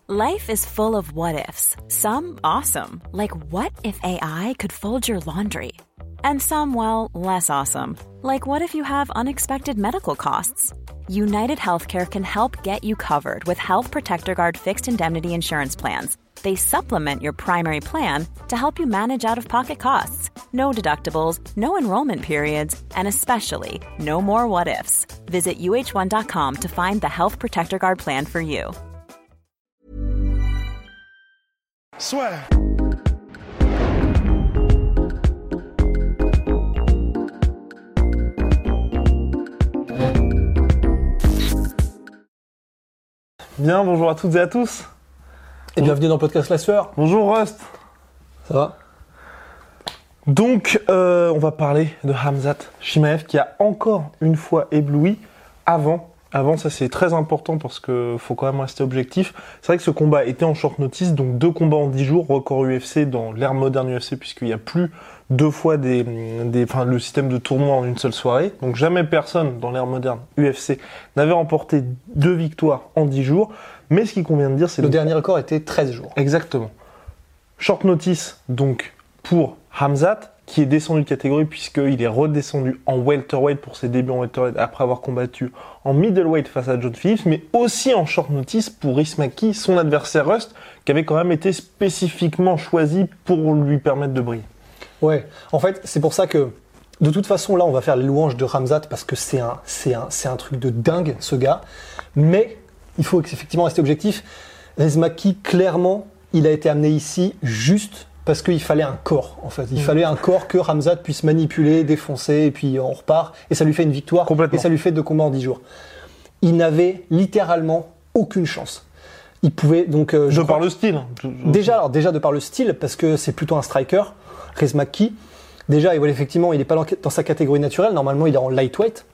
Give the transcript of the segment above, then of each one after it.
Life is full of what-ifs. Some awesome, like what if AI could fold your laundry? And some, well, less awesome, like what if you have unexpected medical costs? United Healthcare can help get you covered with Health Protector Guard fixed indemnity insurance plans. They supplement your primary plan to help you manage out-of-pocket costs. No deductibles, no enrollment periods, and especially no more what-ifs. Visit uh1.com to find the Health Protector Guard plan for you. Soit. Bien, bonjour à toutes et à tous. Et bienvenue dans le podcast La Sueur. Bonjour Rust. Ça va ? Donc, on va parler de Khamzat Chimaev qui a encore une fois ébloui avant, ça c'est très important parce que faut quand même rester objectif. C'est vrai que ce combat était en short notice, donc 2 combats en 10 jours, record UFC dans l'ère moderne UFC puisqu'il n'y a plus 2 fois le système de tournoi en une seule soirée. Donc jamais personne dans l'ère moderne UFC n'avait remporté 2 victoires en 10 jours. Mais ce qu'il convient de dire, c'est... Le dernier record était 13 jours. Exactement. Short notice, donc, pour Khamzat, qui est descendu de catégorie puisqu'il est redescendu en welterweight pour ses débuts en welterweight après avoir combattu en middleweight face à John Phillips, mais aussi en short notice pour Rhys McKee, son adversaire Rust, qui avait quand même été spécifiquement choisi pour lui permettre de briller. Ouais, en fait, c'est pour ça que, de toute façon, là, on va faire les louanges de Khamzat parce que c'est un truc de dingue, ce gars. Mais il faut effectivement rester objectif. Rhys McKee, clairement, il a été amené ici juste parce qu'il fallait un corps, en fait. Il fallait un corps que Khamzat puisse manipuler, défoncer, et puis on repart. Et ça lui fait une victoire. Complètement. Et ça lui fait 2 combats en 10 jours. Il n'avait littéralement aucune chance. Il pouvait donc... par le style. Déjà de par le style, parce que c'est plutôt un striker, Rhys McKee. Déjà, effectivement, il n'est pas dans sa catégorie naturelle. Normalement, il est en lightweight.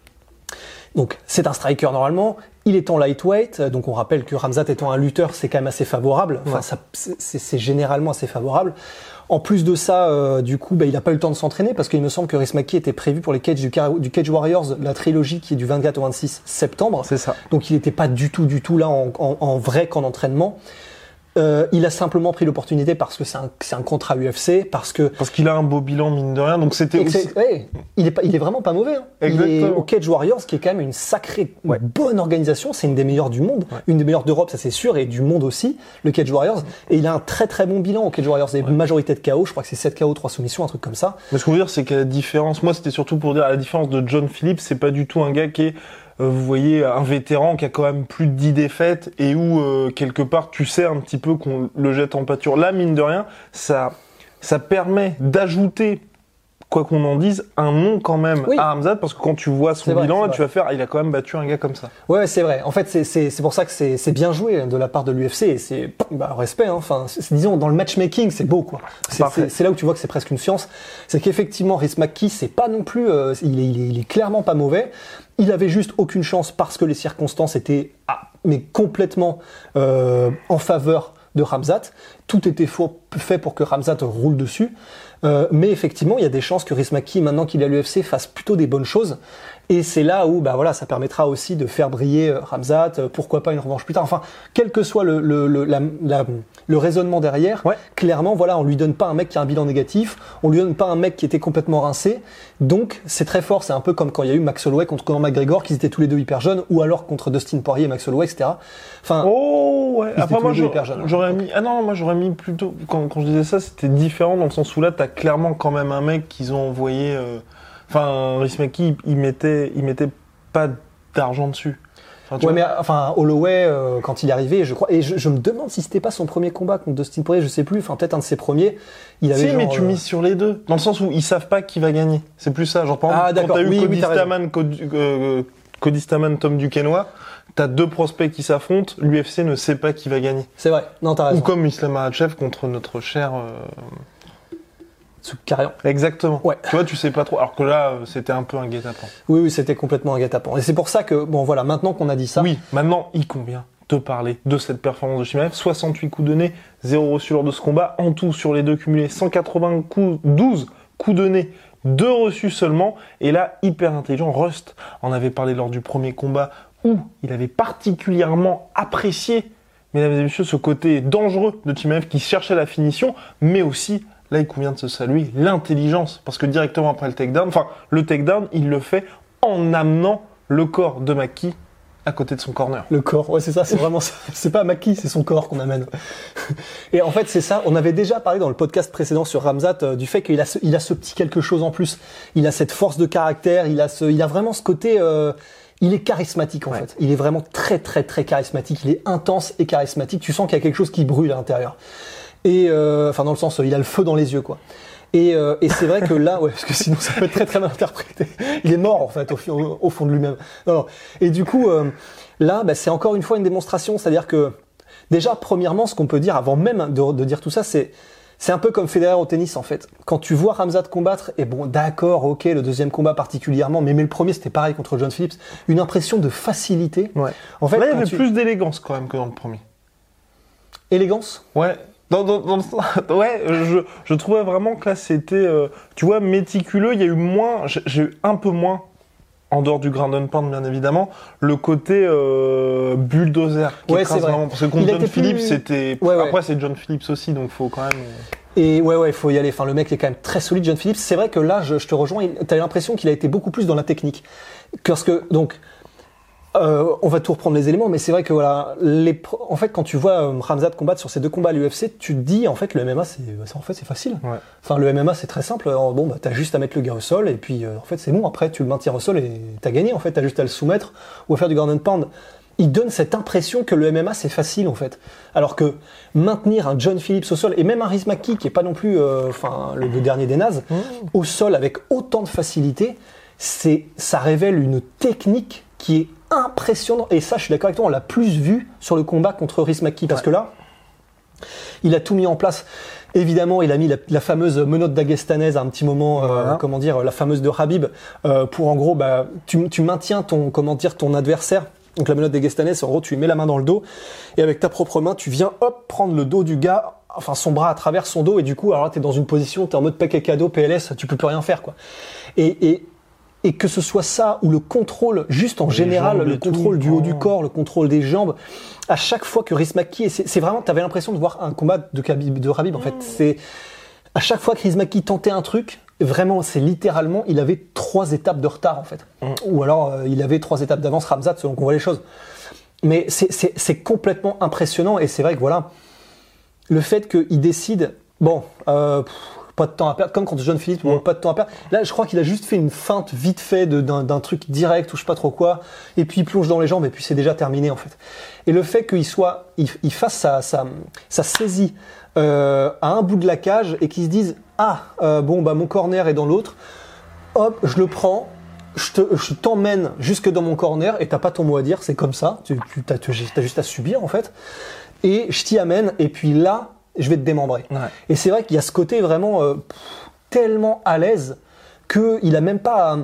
Donc, c'est un striker normalement. Il est en lightweight. Donc, on rappelle que Khamzat étant un lutteur, c'est quand même assez favorable. Enfin, c'est généralement assez favorable. En plus de ça, du coup, il n'a pas eu le temps de s'entraîner parce qu'il me semble que Rhys McKee était prévu pour les cages du Cage Warriors, la trilogie qui est du 24 au 26 septembre. C'est ça. Donc, il n'était pas du tout là en vrai qu'en entraînement. Il a simplement pris l'opportunité parce que c'est un contrat UFC, parce qu'il a un beau bilan mine de rien, donc c'était aussi... il est vraiment pas mauvais. Hein. Il est au Cage Warriors, qui est quand même une sacrée bonne organisation. C'est une des meilleures du monde, une des meilleures d'Europe, ça c'est sûr, et du monde aussi, le Cage Warriors. Et il a un très très bon bilan au Cage Warriors. Il y a une majorité de KO, je crois que c'est 7 KO, 3 soumissions, un truc comme ça. Mais ce qu'on veut dire, c'est qu'à la différence, moi c'était surtout pour dire, à la différence de John Phillips, c'est pas du tout un gars qui est... vous voyez, un vétéran qui a quand même plus de 10 défaites et où, quelque part, tu sais un petit peu qu'on le jette en pâture. Là, mine de rien, ça permet d'ajouter, quoi qu'on en dise, un nom quand même à Khamzat, parce que quand tu vois son bilan, tu vas faire, il a quand même battu un gars comme ça. Ouais, c'est vrai. En fait, c'est pour ça que c'est bien joué de la part de l'UFC et c'est, respect, hein. Enfin, disons, dans le matchmaking, c'est beau, quoi. C'est là où tu vois que c'est presque une science. C'est qu'effectivement, Rhys McKee, c'est pas non plus, il est clairement pas mauvais. Il avait juste aucune chance parce que les circonstances étaient mais complètement en faveur de Khamzat. Tout était fait pour que Khamzat roule dessus. Mais effectivement, il y a des chances que Rhys McKee, maintenant qu'il est à l'UFC, fasse plutôt des bonnes choses. Et c'est là où ça permettra aussi de faire briller Khamzat, pourquoi pas une revanche plus tard. Enfin, quel que soit le raisonnement derrière, clairement, on lui donne pas un mec qui a un bilan négatif, on lui donne pas un mec qui était complètement rincé. Donc, c'est très fort. C'est un peu comme quand il y a eu Max Holloway contre Conor McGregor, qu'ils étaient tous les deux hyper jeunes, ou alors contre Dustin Poirier et Max Holloway, etc. Enfin, après moi, j'aurais mis plutôt, quand je disais ça, c'était différent dans le sens où là, t'as clairement quand même un mec qu'ils ont envoyé, Rhys McKee, il mettait pas d'argent dessus. Holloway, quand il est arrivé, je crois, et je me demande si c'était pas son premier combat contre Dustin Poirier, je sais plus, peut-être un de ses premiers. Il avait mais tu mises sur les deux, dans le sens où ils savent pas qui va gagner. C'est plus ça, genre par exemple, quand t'as eu Cody Stamann, Tom Duquesnoy, t'as 2 prospects qui s'affrontent, l'UFC ne sait pas qui va gagner. C'est vrai, non, t'as raison. Ou comme Islam Makhachev contre notre cher... Tsoukakian. Exactement. Ouais. Tu vois, tu sais pas trop. Alors que là, c'était un peu un guet-apens. Oui, c'était complètement un guet-apens. Et c'est pour ça que, maintenant qu'on a dit ça. Oui, maintenant, il convient de parler de cette performance de Chimaev. 68 coups de nez, 0 reçus lors de ce combat. En tout, sur les 2 cumulés, 180 coups, 12 coups de nez, 2 reçus seulement. Et là, hyper intelligent. Rust en avait parlé lors du premier combat où il avait particulièrement apprécié mesdames et messieurs, ce côté dangereux de Chimaev qui cherchait la finition, mais aussi, là il convient de se saluer, l'intelligence. Parce que directement après le takedown, il le fait en amenant le corps de Maki à côté de son corner. Le corps, ouais, c'est ça, c'est vraiment ça. C'est pas Maki, c'est son corps qu'on amène. Et en fait, c'est ça. On avait déjà parlé dans le podcast précédent sur Khamzat du fait qu'il a ce petit quelque chose en plus. Il a cette force de caractère, il a vraiment ce côté, il est charismatique en fait. Il est vraiment très très très charismatique. Il est intense et charismatique. Tu sens qu'il y a quelque chose qui brûle à l'intérieur. Et enfin dans le sens, il a le feu dans les yeux quoi. Et c'est vrai que là, ouais, parce que sinon ça peut être très très mal interprété. Il est mort en fait au fond de lui-même. Non. Et du coup, là, c'est encore une fois une démonstration, c'est-à-dire que déjà, premièrement, ce qu'on peut dire avant même de dire tout ça, c'est un peu comme Federer au tennis en fait. Quand tu vois Khamzat combattre, et bon, d'accord, ok, le deuxième combat particulièrement, mais le premier c'était pareil contre John Phillips, une impression de facilité. Ouais. En fait, là, il y avait plus d'élégance quand même que dans le premier. Élégance ? Ouais. Ouais, je trouvais vraiment que là c'était, tu vois, méticuleux. Il y a eu moins, j'ai eu un peu moins, en dehors du ground and pound bien évidemment, le côté bulldozer. Ouais, c'est vrai. Vraiment, parce que contre John Phillips, c'était. Ouais. Après, c'est John Phillips aussi, donc faut quand même. Et ouais, il faut y aller. Enfin, le mec est quand même très solide, John Phillips. C'est vrai que là, je te rejoins. T'as l'impression qu'il a été beaucoup plus dans la technique, parce que donc. On va tout reprendre les éléments, mais c'est vrai que voilà, en fait, quand tu vois Khamzat combattre sur ces deux combats à l'UFC, tu te dis en fait le MMA c'est facile. Ouais. Enfin le MMA c'est très simple. Bon t'as juste à mettre le gars au sol et puis en fait c'est bon. Après tu le maintiens au sol et t'as gagné. En fait t'as juste à le soumettre ou à faire du ground and pound. Il donne cette impression que le MMA c'est facile en fait. Alors que maintenir un John Phillips au sol et même un Rhys McKee qui est pas non plus le dernier des nazes au sol avec autant de facilité, ça révèle une technique qui est impressionnant, et ça je suis d'accord avec toi, on l'a plus vu sur le combat contre Rhys McKee parce que là il a tout mis en place. Évidemment il a mis la fameuse menotte dagestanaise à un petit moment, comment dire, la fameuse de Khabib, pour en gros tu maintiens ton adversaire. Donc la menotte dagestanaise, en gros tu lui mets la main dans le dos et avec ta propre main tu viens prendre le dos du gars, enfin son bras à travers son dos, et du coup alors là t'es dans une position, t'es en mode paquet cadeau PLS, tu peux plus rien faire quoi. Et que ce soit ça ou le contrôle, juste en général, le contrôle du haut du corps, le contrôle des jambes, à chaque fois que Rhys McKee, c'est vraiment, t'avais l'impression de voir un combat de Khabib en fait. C'est à chaque fois que Rhys McKee tentait un truc, vraiment, c'est littéralement, il avait 3 étapes de retard en fait, ou alors il avait 3 étapes d'avance Khamzat selon qu'on voit les choses. Mais c'est complètement impressionnant, et c'est vrai que voilà, le fait qu'il décide, pas de temps à perdre, comme quand John Phillips, pas de temps à perdre. Là, je crois qu'il a juste fait une feinte vite fait d'un truc direct ou je sais pas trop quoi, et puis il plonge dans les jambes et puis c'est déjà terminé en fait. Et le fait qu'il fasse sa saisie à un bout de la cage et qu'il se dise mon corner est dans l'autre, hop, je le prends, je t'emmène jusque dans mon corner et t'as pas ton mot à dire, c'est comme ça, t'as juste à subir en fait, et je t'y amène et puis là je vais te démembrer. Ouais. Et c'est vrai qu'il y a ce côté vraiment tellement à l'aise qu'il a même pas...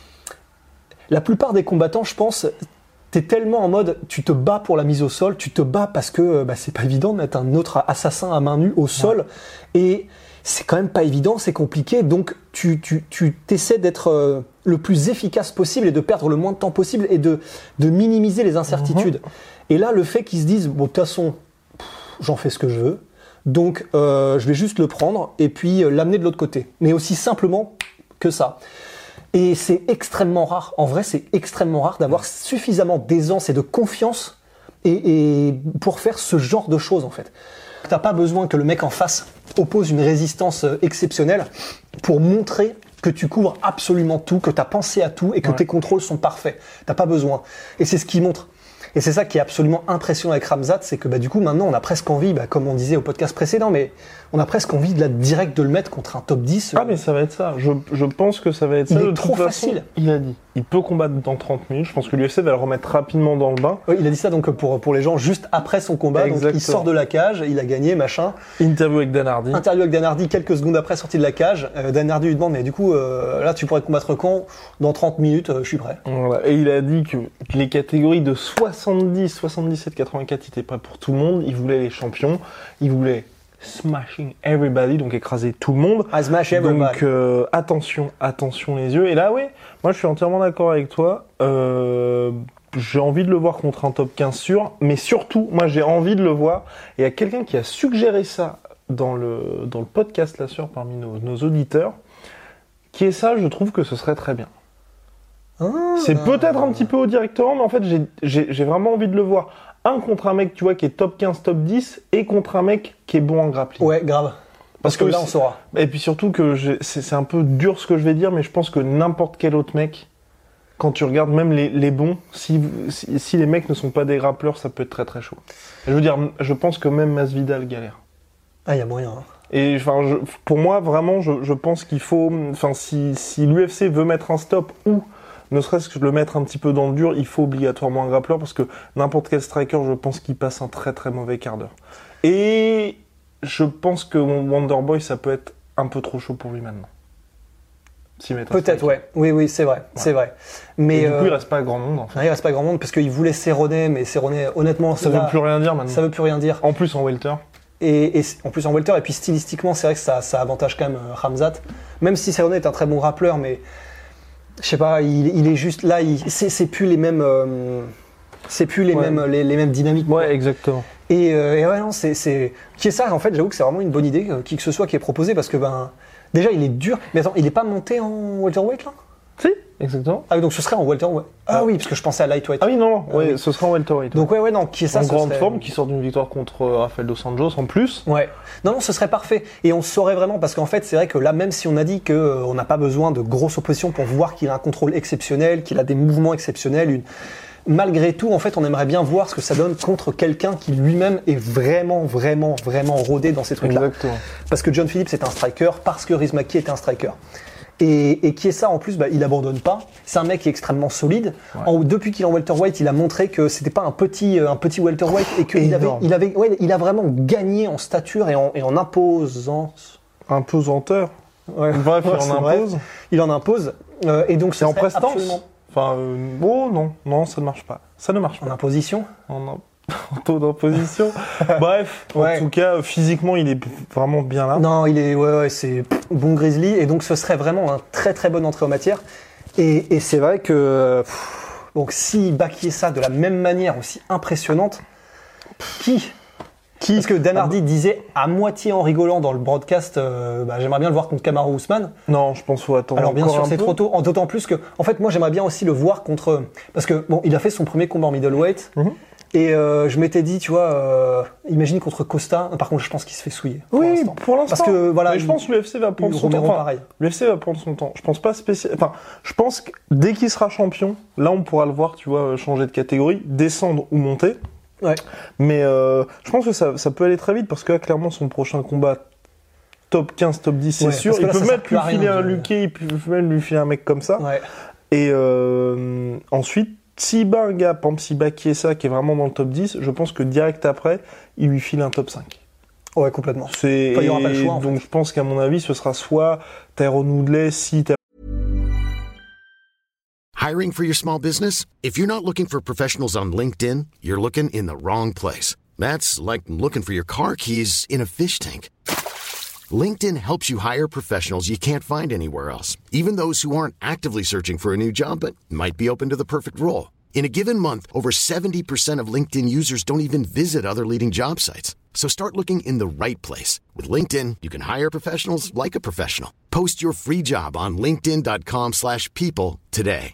La plupart des combattants, je pense, t'es tellement en mode, tu te bats pour la mise au sol, tu te bats parce que c'est pas évident de mettre un autre assassin à main nue au sol, et c'est quand même pas évident, c'est compliqué, donc tu t'essaies d'être le plus efficace possible et de perdre le moins de temps possible et de minimiser les incertitudes. Et là, le fait qu'ils se disent, de toute façon, j'en fais ce que je veux, donc je vais juste le prendre et puis l'amener de l'autre côté. Mais aussi simplement que ça. Et c'est extrêmement rare. En vrai, c'est extrêmement rare d'avoir suffisamment d'aisance et de confiance et pour faire ce genre de choses en fait. T'as pas besoin que le mec en face oppose une résistance exceptionnelle pour montrer que tu couvres absolument tout, que t'as pensé à tout et que tes contrôles sont parfaits. T'as pas besoin. Et c'est ce qu'il montre. Et c'est ça qui est absolument impressionnant avec Khamzat, c'est que du coup maintenant on a presque envie, comme on disait au podcast précédent, mais on a presque envie direct de le mettre contre un top 10. Ah mais ça va être ça, je pense que ça va être ça. Il est trop facile. Il a dit, il peut combattre dans 30 minutes, je pense que l'UFC va le remettre rapidement dans le bain. Oui, il a dit ça donc pour les gens juste après son combat, donc il sort de la cage, il a gagné, machin. Interview avec Dan Hardy, quelques secondes après sortie de la cage, Dan Hardy lui demande mais du coup là tu pourrais combattre quand ? Dans 30 minutes, je suis prêt. Voilà. Et il a dit que les catégories de 70, 77, 84, il était prêt pour tout le monde, il voulait les champions, il voulait smashing everybody, donc écraser tout le monde. I smash everybody. Donc attention les yeux. Et là, oui, moi je suis entièrement d'accord avec toi. j'ai envie de le voir contre un top 15 sûr, mais surtout, moi j'ai envie de le voir, et il y a quelqu'un qui a suggéré ça dans le podcast là sûr parmi nos auditeurs, qui est ça, je trouve que ce serait très bien. C'est peut-être un petit peu haut directement, mais en fait j'ai vraiment envie de le voir. Un contre un mec, tu vois, qui est top 15, top 10, et contre un mec qui est bon en grappling. Ouais, grave. Parce que là, on saura. Et puis surtout que c'est un peu dur ce que je vais dire, mais je pense que n'importe quel autre mec, quand tu regardes même les bons, si les mecs ne sont pas des grappleurs, ça peut être très très chaud. Et je veux dire, je pense que même Masvidal galère. Ah, il y a moyen. Hein. Et pour moi, vraiment, je pense qu'il faut... Enfin, si l'UFC veut mettre un stop ou ne serait-ce que le mettre un petit peu dans le dur, il faut obligatoirement un grappleur parce que n'importe quel striker, je pense qu'il passe un très très mauvais quart d'heure. Et je pense que Wonderboy, ça peut être un peu trop chaud pour lui maintenant. Peut-être, ouais. Oui, c'est vrai, c'est vrai. Mais du coup, il reste pas grand monde. En fait. Il reste pas grand monde parce qu'il voulait Cerrone, mais Cerrone, honnêtement, ça veut plus rien dire maintenant. Ça veut plus rien dire. En plus en welter. Et en plus en welter, et puis stylistiquement, c'est vrai que ça avantage quand même Khamzat. Même si Cerrone est un très bon rappeleur, mais je sais pas, il est juste là, c'est plus les mêmes, les mêmes dynamiques. Ouais, exactement. Et ouais, non, c'est qui est ça. En fait, j'avoue que c'est vraiment une bonne idée, qui que ce soit qui est proposé, parce que déjà il est dur. Mais attends, il est pas monté en welterweight là? Si, exactement. Ah, donc ce serait en welterweight. Ah oui, parce que je pensais à lightweight. Ah oui, non, ouais, ce serait en welterweight. Donc ouais, non, qui est ça? En grande forme, qui sort d'une victoire contre Rafael Dos Anjos en plus. Ouais. Non, ce serait parfait. Et on saurait vraiment, parce qu'en fait, c'est vrai que là, même si on a dit qu'on n'a pas besoin de grosses oppositions pour voir qu'il a un contrôle exceptionnel, qu'il a des mouvements exceptionnels, malgré tout, en fait, on aimerait bien voir ce que ça donne contre quelqu'un qui lui-même est vraiment, vraiment, vraiment rodé dans ces trucs-là. Exactement. Parce que John Phillips est un striker, parce que Rhys McKay est un striker. Et qui est ça en plus, il abandonne pas. C'est un mec qui est extrêmement solide. Ouais. Depuis qu'il est en welterweight, il a montré que c'était pas un petit welterweight et qu'il il a vraiment gagné en stature et en imposance. Imposanteur. Ouais. Bref, il en impose. Et donc c'est en prestance. Absolument... Enfin, non, ça ne marche pas. Ça ne marche pas. En imposition. En taux d'imposition. Bref, en tout cas, physiquement, il est vraiment bien là. Non, il est, c'est bon Grizzly. Et donc, ce serait vraiment un très très bon entrée en matière. Et c'est vrai que, donc, s'il baquillait ça de la même manière aussi impressionnante, qui Parce que Dan Hardy disait à moitié en rigolant dans le broadcast, j'aimerais bien le voir contre Kamaru Usman. Non, je pense qu'il faut attendre. Alors bien sûr, c'est trop tôt. D'autant plus que, en fait, moi j'aimerais bien aussi le voir contre, parce que bon, il a fait son premier combat en middleweight. Et je m'étais dit, tu vois, imagine contre Costa. Par contre, je pense qu'il se fait souiller. Pour l'instant. Parce que voilà, mais je pense que l'UFC va prendre son temps. Pareil. L'UFC va prendre son temps. Je pense pas je pense que dès qu'il sera champion, là on pourra le voir, tu vois, changer de catégorie, descendre ou monter. Ouais. Mais je pense que ça peut aller très vite parce que là, clairement, son prochain combat top 15, top 10, c'est sûr. Il peut même lui filer un Luque, il peut même lui filer un mec comme ça. Ouais. Et ensuite, s'il bat un gars, par exemple, s'il bat Chiesa qui est vraiment dans le top 10, je pense que direct après, il lui file un top 5. Ouais, complètement. Il y aura pas le choix. Donc je pense qu'à mon avis, ce sera soit Tyrone Woodley, Hiring for your small business? If you're not looking for professionals on LinkedIn, you're looking in the wrong place. That's like looking for your car keys in a fish tank. LinkedIn helps you hire professionals you can't find anywhere else, even those who aren't actively searching for a new job but might be open to the perfect role. In a given month, over 70% of LinkedIn users don't even visit other leading job sites. So start looking in the right place. With LinkedIn, you can hire professionals like a professional. Post your free job on linkedin.com/people today.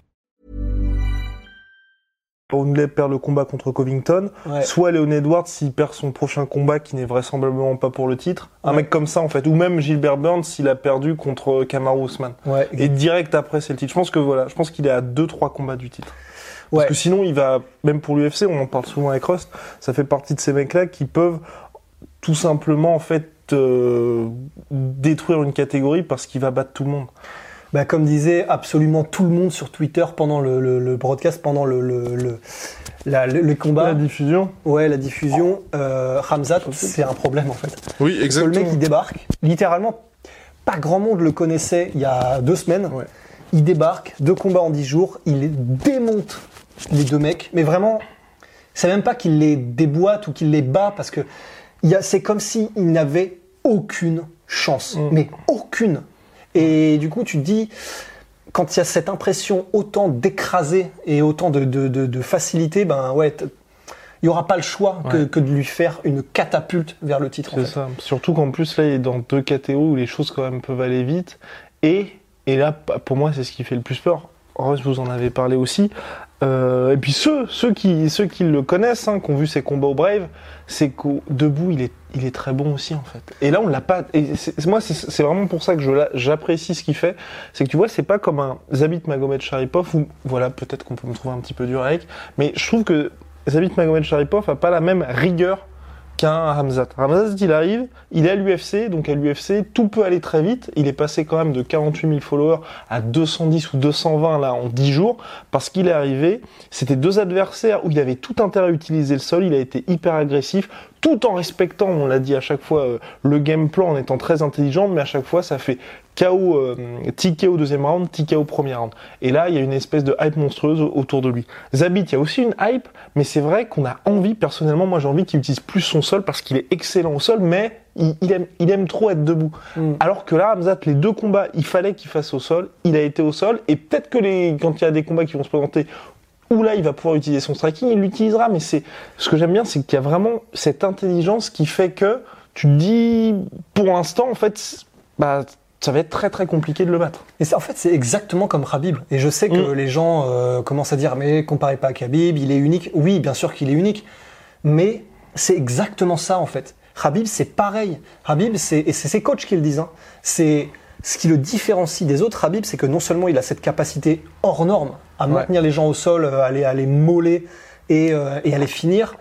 Woodley perd le combat contre Covington, soit Leon Edwards s'il perd son prochain combat qui n'est vraisemblablement pas pour le titre, un mec comme ça en fait, ou même Gilbert Burns s'il a perdu contre Kamaru Usman. Et direct après c'est le titre. Je pense qu'il est à 2-3 combats du titre. Parce que sinon il va, même pour l'UFC, on en parle souvent avec Rust, ça fait partie de ces mecs-là qui peuvent tout simplement en fait détruire une catégorie parce qu'il va battre tout le monde. Comme disait absolument tout le monde sur Twitter pendant le broadcast, pendant le combat. La diffusion. Ouais, la diffusion. Khamzat, c'est un problème en fait. Oui, exactement. Parce que le mec, il débarque. Littéralement, pas grand monde le connaissait il y a 2 semaines. Ouais. Il débarque, 2 combats en 10 jours. Il démonte les 2 mecs. Mais vraiment, c'est même pas qu'il les déboîte ou qu'il les bat parce que c'est comme s'il n'avait aucune chance. Mais aucune. Et du coup, tu te dis, quand il y a cette impression autant d'écraser et autant de facilité, il n'y aura pas le choix que de lui faire une catapulte vers le titre. C'est ça. Surtout qu'en plus, là, il est dans 2 KTO où les choses quand même peuvent aller vite. Et là, pour moi, c'est ce qui fait le plus peur. Russ, vous en avez parlé aussi. Et puis ceux qui le connaissent, qui ont vu ses combats au Brave, c'est qu'au debout, il est très bon aussi, en fait. Et là, on l'a pas... Et c'est vraiment pour ça que j'apprécie ce qu'il fait. C'est que tu vois, c'est pas comme un Zabit Magomedsharipov où, voilà, peut-être qu'on peut me trouver un petit peu dur avec, mais je trouve que Zabit Magomedsharipov a pas la même rigueur qu'un Khamzat. Khamzat, il arrive, il est à l'UFC, donc à l'UFC, tout peut aller très vite. Il est passé quand même de 48 000 followers à 210 ou 220 là en 10 jours, parce qu'il est arrivé, c'était 2 adversaires où il avait tout intérêt à utiliser le sol, il a été hyper agressif, tout en respectant, on l'a dit à chaque fois, le game plan en étant très intelligent, mais à chaque fois ça fait KO, TKO deuxième round, TKO premier round. Et là, il y a une espèce de hype monstrueuse autour de lui. Zabit, il y a aussi une hype, mais c'est vrai qu'on a envie, personnellement, moi j'ai envie qu'il utilise plus son sol parce qu'il est excellent au sol, mais il aime trop être debout. Alors que là, Khamzat, les 2 combats, il fallait qu'il fasse au sol, il a été au sol, et peut-être que quand il y a des combats qui vont se présenter, où là il va pouvoir utiliser son striking, il l'utilisera, mais ce que j'aime bien, c'est qu'il y a vraiment cette intelligence qui fait que tu te dis, pour l'instant, en fait, ça va être très très compliqué de le battre. Et en fait, c'est exactement comme Khabib. Et je sais que les gens commencent à dire, mais comparez pas à Khabib, il est unique. Oui, bien sûr qu'il est unique, mais c'est exactement ça en fait. Khabib, c'est pareil. Khabib, et c'est ses coachs qui le disent. C'est ce qui le différencie des autres. Khabib, c'est que non seulement il a cette capacité hors norme à maintenir les gens au sol, à les mauler et à les finir,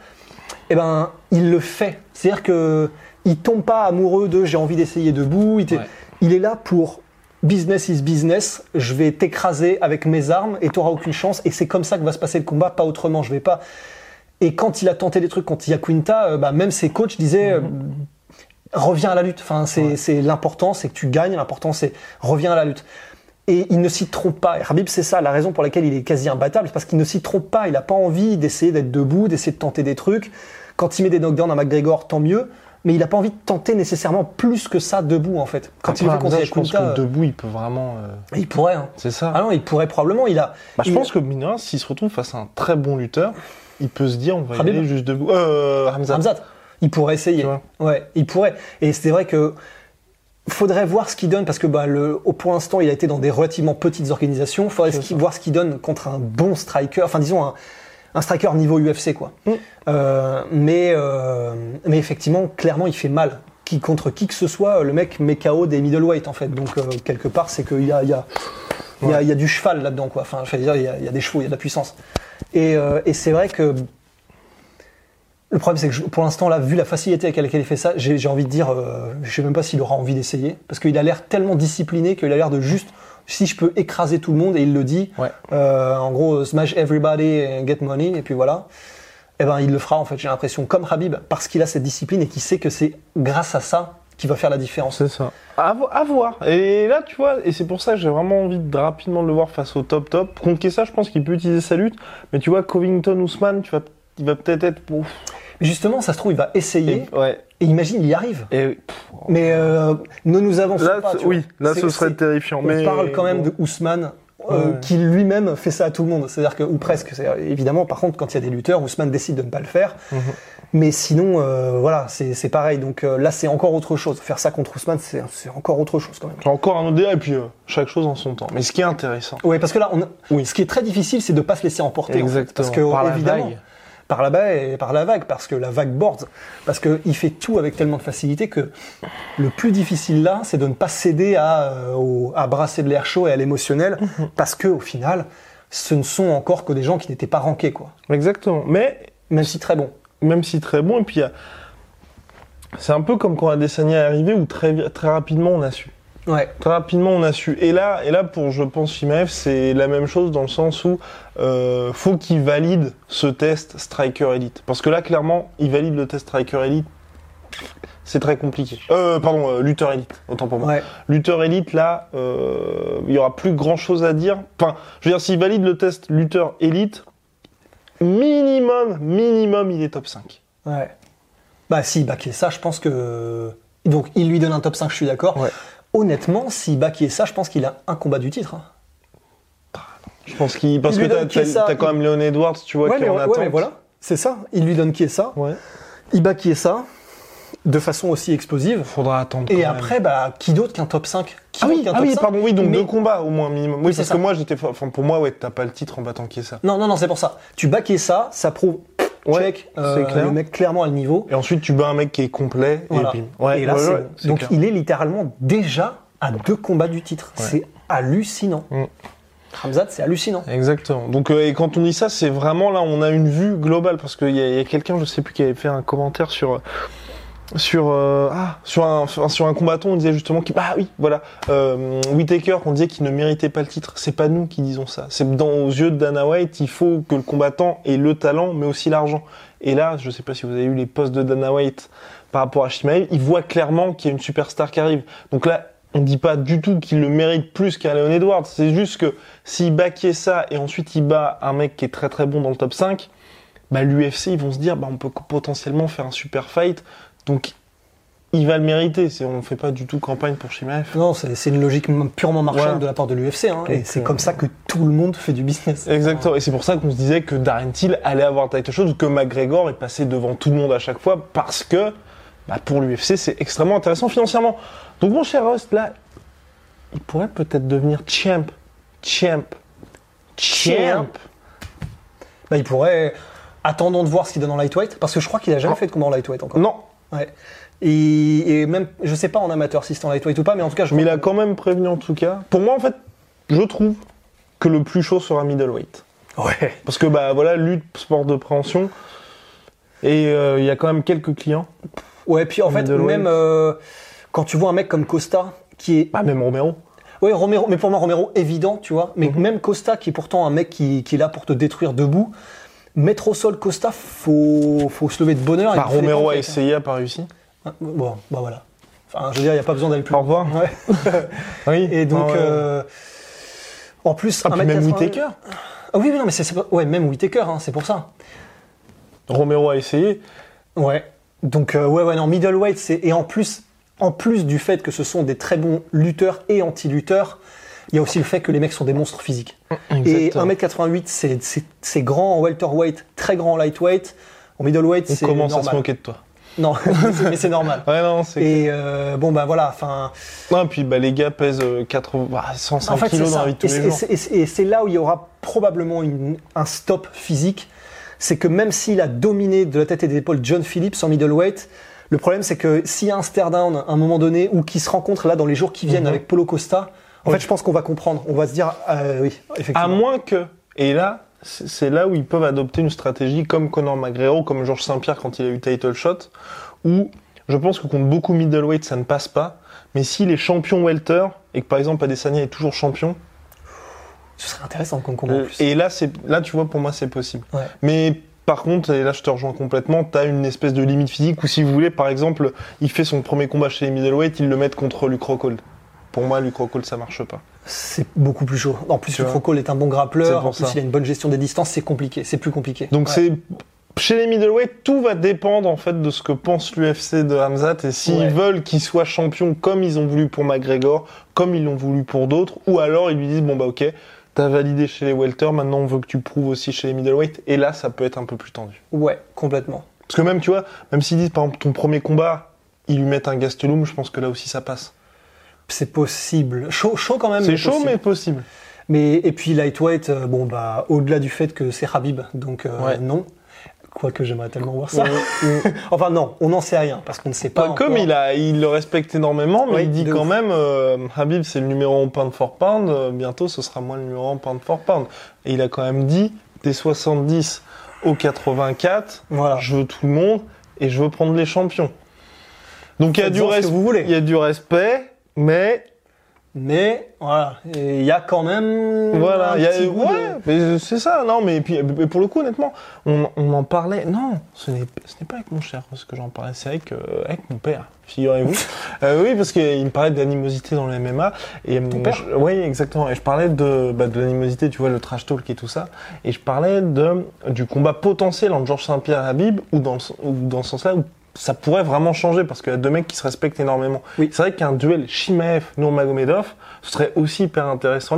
il le fait. C'est-à-dire que il tombe pas amoureux de j'ai envie d'essayer debout. Il est là pour business is business, je vais t'écraser avec mes armes et t'auras aucune chance, et c'est comme ça que va se passer le combat, pas autrement, je vais pas. Et quand il a tenté des trucs contre Iaquinta, même ses coachs disaient reviens à la lutte, c'est l'important, c'est que tu gagnes, l'important c'est reviens à la lutte. Et il ne s'y trompe pas. Et Khabib, c'est ça, la raison pour laquelle il est quasi imbattable, c'est parce qu'il ne s'y trompe pas, il a pas envie d'essayer d'être debout, d'essayer de tenter des trucs. Quand il met des knockdowns à McGregor, tant mieux. Mais il n'a pas envie de tenter nécessairement plus que ça debout en fait. Quand il fait contre Iaquinta, je pense que debout il peut vraiment. Il pourrait. C'est ça. Ah non, il pourrait probablement. Je pense que mineur, s'il se retrouve face à un très bon lutteur, il peut se dire on va y aller juste debout. Khamzat. Il pourrait essayer. Ouais, il pourrait. Et c'est vrai que faudrait voir ce qu'il donne parce que pour l'instant il a été dans des relativement petites organisations. Faudrait voir ce qu'il donne contre un bon striker. Enfin disons un striker niveau UFC quoi. Mais effectivement, clairement, il fait mal. Contre qui que ce soit, le mec met KO des middleweight en fait. Donc quelque part, c'est qu'il y a du cheval là-dedans quoi. Enfin, je veux dire, il y a des chevaux, il y a de la puissance. Et c'est vrai que le problème, c'est que pour l'instant, là, vu la facilité avec laquelle il fait ça, j'ai envie de dire, je sais même pas s'il aura envie d'essayer, parce qu'il a l'air tellement discipliné qu'il a l'air de juste. Si je peux écraser tout le monde, et il le dit, en gros, smash everybody and get money, et puis voilà, il le fera en fait, j'ai l'impression, comme Khabib, parce qu'il a cette discipline et qu'il sait que c'est grâce à ça qu'il va faire la différence. C'est ça. À voir. Et là, tu vois, et c'est pour ça que j'ai vraiment envie de rapidement le voir face au top. Contre Kessa, je pense qu'il peut utiliser sa lutte, mais tu vois, Covington, Ousmane, il va peut-être être... Mais justement, ça se trouve, il va essayer, et imagine, il y arrive. Mais ne nous avançons pas. Ce serait terrifiant. On parle quand même de Ousmane, qui lui-même fait ça à tout le monde. C'est-à-dire que, ou presque. Évidemment, par contre, quand il y a des lutteurs, Ousmane décide de ne pas le faire. Mais sinon, c'est pareil. Donc là, c'est encore autre chose. Faire ça contre Ousmane, c'est encore autre chose quand même. C'est encore un autre débat, et puis chaque chose en son temps. Mais ce qui est intéressant. Oui, parce que là, ce qui est très difficile, c'est de ne pas se laisser emporter. Exactement. En fait, parce que, évidemment, par là-bas et par la vague, parce que la vague board, parce qu'il fait tout avec tellement de facilité que le plus difficile là, c'est de ne pas céder à brasser de l'air chaud et à l'émotionnel, parce que au final, ce ne sont encore que des gens qui n'étaient pas rankés, quoi. Exactement. Mais même si très bon. Et puis c'est un peu comme quand Adesanya est arrivé où très rapidement on a su. Ouais. Très rapidement on a su. Et là pour je pense Chimaev, c'est la même chose dans le sens où faut qu'il valide ce test Striker Elite. Parce que là clairement, il valide le test Striker Elite. C'est très compliqué. Lutteur Elite, autant pour moi. Ouais. Lutteur Elite, là, il y aura plus grand chose à dire. Enfin, je veux dire, s'il valide le test Lutteur Elite, minimum, il est top 5. Ouais. S'il bat ça, je pense que... Donc, il lui donne un top 5, je suis d'accord. Ouais. Honnêtement, s'il bat ça, je pense qu'il a un combat du titre. Je pense parce que t'as quand même Leon Edwards, tu vois, qui est en attente. Ouais, mais voilà, c'est ça. Il lui donne Chiesa. Ouais. Il bat Chiesa de façon aussi explosive. Faudra attendre. Et après, qui d'autre qu'un top 5 donc 2 combats au moins minimum. Oui, parce que moi, pour moi, t'as pas le titre en battant Chiesa. Non, c'est pour ça. Tu bats Chiesa, ça prouve. Check, c'est clair. Le mec clairement a le niveau. Et ensuite, tu bats un mec qui est complet. Voilà. Et bim. Et là, donc clair. Il est littéralement déjà à 2 combats du titre. Ouais. C'est hallucinant. Khamzat, c'est hallucinant. Exactement. Donc, et quand on dit ça, c'est vraiment là, on a une vue globale parce qu'il y a quelqu'un, je sais plus, qui avait fait un commentaire sur un combattant, on disait justement Whittaker, on disait qu'il ne méritait pas le titre. C'est pas nous qui disons ça. C'est aux yeux de Dana White, il faut que le combattant ait le talent, mais aussi l'argent. Et là, je sais pas si vous avez eu les posts de Dana White par rapport à Chimaev, il voit clairement qu'il y a une superstar qui arrive. Donc là, on dit pas du tout qu'il le mérite plus qu'un Leon Edwards. C'est juste que s'il bat Chiesa et ensuite il bat un mec qui est très très bon dans le top 5, l'UFC, ils vont se dire, on peut potentiellement faire un super fight. Donc, il va le mériter. On ne fait pas du tout campagne pour Chimaev. Non, c'est une logique purement marchande de la part de l'UFC. Et c'est comme ça que tout le monde fait du business. Exactement. Et c'est pour ça qu'on se disait que Darren Till allait avoir title shot ou que McGregor est passé devant tout le monde à chaque fois parce que pour l'UFC, c'est extrêmement intéressant financièrement. Donc, mon cher Rust, là, il pourrait peut-être devenir champ. Il pourrait... Attendons de voir ce qu'il donne en lightweight, parce que je crois qu'il a jamais fait de combat en lightweight encore. Non. Ouais. Et même, je sais pas en amateur si c'est en lightweight ou pas, mais en tout cas, mais il a quand même prévenu en tout cas. Pour moi, en fait, je trouve que le plus chaud sera middleweight. Ouais. Parce que lutte, sport de préhension, et il y a quand même quelques clients. Ouais, puis en fait, même quand tu vois un mec comme Costa, qui est... même Romero. Oui, Romero, mais pour moi, Romero, évident, tu vois. Mais même Costa, qui est pourtant un mec qui est là pour te détruire debout, mettre au sol Costa, faut se lever de bonheur. Romero a essayé, a pas réussi. Bon, voilà. Enfin, je veux dire, il n'y a pas besoin d'aller plus loin. Au revoir. Ouais. Oui. Et donc, en plus, même Whittaker. Ah oui, non, mais c'est pas... Ouais, même Whittaker, c'est pour ça. Romero a essayé. Ouais. Donc, non, middleweight, c'est... Et en plus du fait que ce sont des très bons lutteurs et anti-lutteurs, il y a aussi le fait que les mecs sont des monstres physiques. Exactement. Et 1m88, c'est grand en welterweight, très grand en lightweight. En middleweight, c'est normal. On commence à se moquer de toi. Non, mais c'est normal. Ouais, non, c'est et voilà, enfin... Non, puis les gars pèsent 105 kilos dans la vie de tous les jours. Et c'est là où il y aura probablement un stop physique. C'est que même s'il a dominé de la tête et des épaules John Phillips en middleweight, le problème c'est que s'il y a un stare-down à un moment donné ou qu'il se rencontre là dans les jours qui viennent avec Paulo Costa, en fait je pense qu'on va comprendre. On va se dire, oui, effectivement. À moins que... Et là, c'est là où ils peuvent adopter une stratégie comme Conor McGregor, comme Georges Saint-Pierre quand il a eu title shot, où je pense que contre beaucoup middleweight ça ne passe pas, mais s'il est champion welter, et que par exemple Adesanya est toujours champion, ce serait intéressant comme combat en plus. Et là, tu vois, pour moi c'est possible. Ouais. Mais par contre, et là je te rejoins complètement, t'as une espèce de limite physique où si vous voulez, par exemple, il fait son premier combat chez les middleweight, ils le mettent contre Luke Rockhold. Pour moi, Luke Rockhold, ça marche pas. C'est beaucoup plus chaud. En plus, Luke Rockhold est un bon grappleur. En plus, il a une bonne gestion des distances. C'est compliqué. C'est plus compliqué. Donc, chez les middleweight, tout va dépendre en fait de ce que pense l'UFC de Khamzat et s'ils veulent qu'il soit champion comme ils ont voulu pour McGregor, comme ils l'ont voulu pour d'autres, ou alors ils lui disent ok, t'as validé chez les welter, maintenant on veut que tu prouves aussi chez les middleweight. Et là, ça peut être un peu plus tendu. Ouais, complètement. Parce que même, tu vois, même s'ils disent par exemple ton premier combat, ils lui mettent un Gastelum, je pense que là aussi ça passe. C'est possible. Chaud quand même. C'est chaud, mais possible. Et puis lightweight, au-delà du fait que c'est Khabib, donc non. Quoique j'aimerais tellement voir ça. Enfin non, on n'en sait rien, parce qu'on ne sait pas Comme il le respecte énormément, mais il dit quand même, Khabib c'est le numéro 1 pound for pound, bientôt ce sera moi le numéro 1 pound for pound. Et il a quand même dit, des 70 au 84, je veux tout le monde, et je veux prendre les champions. Donc il y a du respect, mais voilà, il y a quand même mais c'est ça. Non, mais puis pour le coup, honnêtement, on en parlait. Non, ce n'est pas avec mon cher ce que j'en parlais, c'est avec mon père. Figurez-vous. Oui, parce qu'il me parlait d'animosité dans le MMA et ton père. Oui, exactement. Et je parlais de l'animosité, tu vois, le trash talk et tout ça. Et je parlais du combat potentiel entre Georges Saint-Pierre et Khabib ou dans ce sens-là où ça pourrait vraiment changer parce qu'il y a deux mecs qui se respectent énormément. Oui. C'est vrai qu'un duel Chimaev-Nurmagomedov, ce serait aussi hyper intéressant. Là où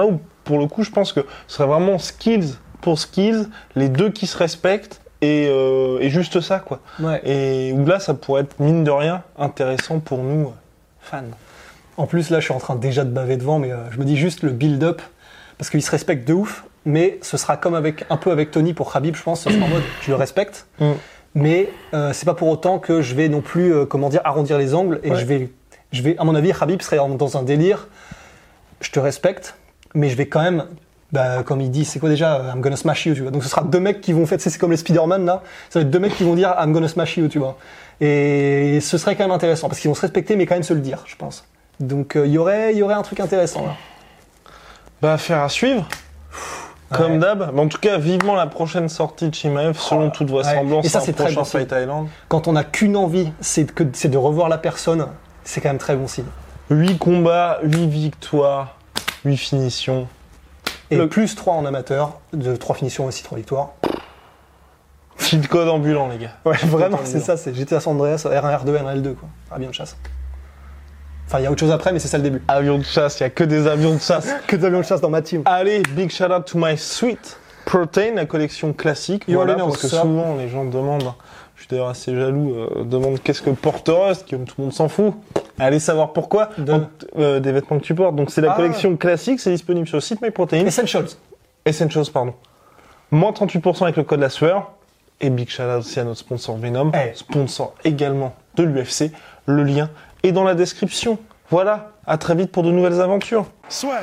pour le coup, je pense que ce serait vraiment skills pour skills, les deux qui se respectent et juste ça, quoi. Ouais. Et où là, ça pourrait être, mine de rien, intéressant pour nous, fans. En plus, là, je suis en train déjà de baver devant, mais je me dis juste le build-up, parce qu'ils se respectent de ouf, mais ce sera comme un peu avec Tony pour Khabib, je pense, ce sera en mode, tu le respectes, mais c'est pas pour autant que je vais non plus, arrondir les angles, et je vais, à mon avis, Khabib serait dans un délire, je te respecte, mais je vais quand même, comme il dit, c'est quoi déjà, I'm gonna smash you, tu vois. Donc ce sera deux mecs qui vont faire, c'est comme les Spider-Man là, ça va être deux mecs qui vont dire I'm gonna smash you, tu vois. Et ce serait quand même intéressant, parce qu'ils vont se respecter, mais quand même se le dire, je pense. Donc il y aurait un truc intéressant là. Affaire à suivre. Comme d'hab. Mais en tout cas, vivement la prochaine sortie de Chimaev, selon toute vraisemblance, et ça, c'est très bon Fight Island. Quand on n'a qu'une envie, c'est de revoir la personne, c'est quand même très bon signe. 8 combats, 8 victoires, 8 finitions. Et plus 3 en amateur, 3 finitions aussi, 3 victoires. Cheat code ambulant, les gars. Ouais, vraiment, c'est ça, c'est GTA San Andreas, R1, R2, N1, L2, quoi. Avion de chasse. Enfin, il y a autre chose après, mais c'est ça le début. Avion de chasse, il n'y a que des avions de chasse. Que des avions de chasse dans ma team. Allez, big shout out to my sweet protein, la collection classique. Voilà, parce que souvent, les gens demandent, je suis d'ailleurs assez jaloux, demandent qu'est-ce que porte Rust, comme tout le monde s'en fout. Allez savoir pourquoi, des vêtements que tu portes. Donc c'est la collection classique, c'est disponible sur le site MyProtein. Essentials, pardon. Moins 38% avec le code la sueur. Et big shout out aussi à notre sponsor Venom, sponsor également de l'UFC. Le lien est dans la description. Voilà, à très vite pour de nouvelles aventures. Swear.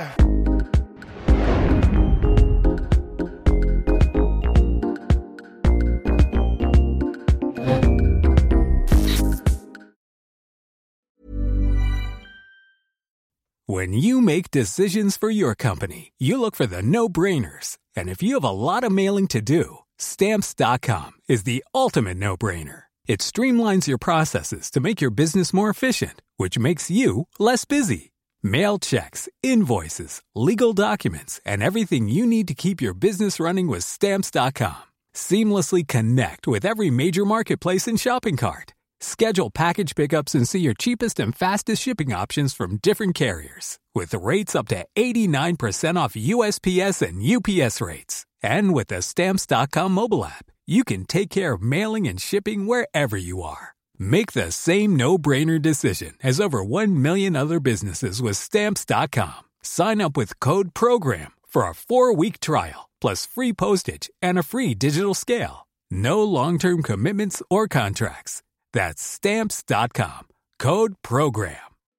When you make decisions for your company, you look for the no-brainers. And if you have a lot of mailing to do, Stamps.com is the ultimate no-brainer. It streamlines your processes to make your business more efficient, which makes you less busy. Mail checks, invoices, legal documents, and everything you need to keep your business running with Stamps.com. Seamlessly connect with every major marketplace and shopping cart. Schedule package pickups and see your cheapest and fastest shipping options from different carriers. With rates up to 89% off USPS and UPS rates. And with the Stamps.com mobile app, you can take care of mailing and shipping wherever you are. Make the same no-brainer decision as over 1 million other businesses with Stamps.com. Sign up with code PROGRAM for a 4-week trial, plus free postage and a free digital scale. No long-term commitments or contracts. That's Stamps.com. Code PROGRAM.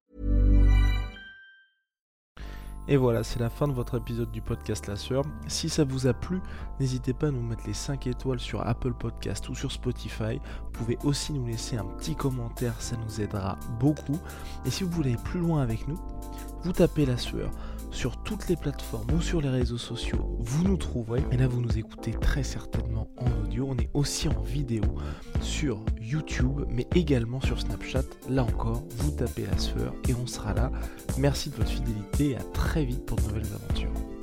Et voilà, c'est la fin de votre épisode du podcast La Sueur. Si ça vous a plu, n'hésitez pas à nous mettre les 5 étoiles sur Apple Podcast ou sur Spotify. Vous pouvez aussi nous laisser un petit commentaire, ça nous aidera beaucoup. Et si vous voulez aller plus loin avec nous, vous tapez La Sueur sur toutes les plateformes ou sur les réseaux sociaux, vous nous trouverez. Et là, vous nous écoutez très certainement en audio. On est aussi en vidéo sur YouTube, mais également sur Snapchat. Là encore, vous tapez La Sueur et on sera là. Merci de votre fidélité et à très vite pour de nouvelles aventures.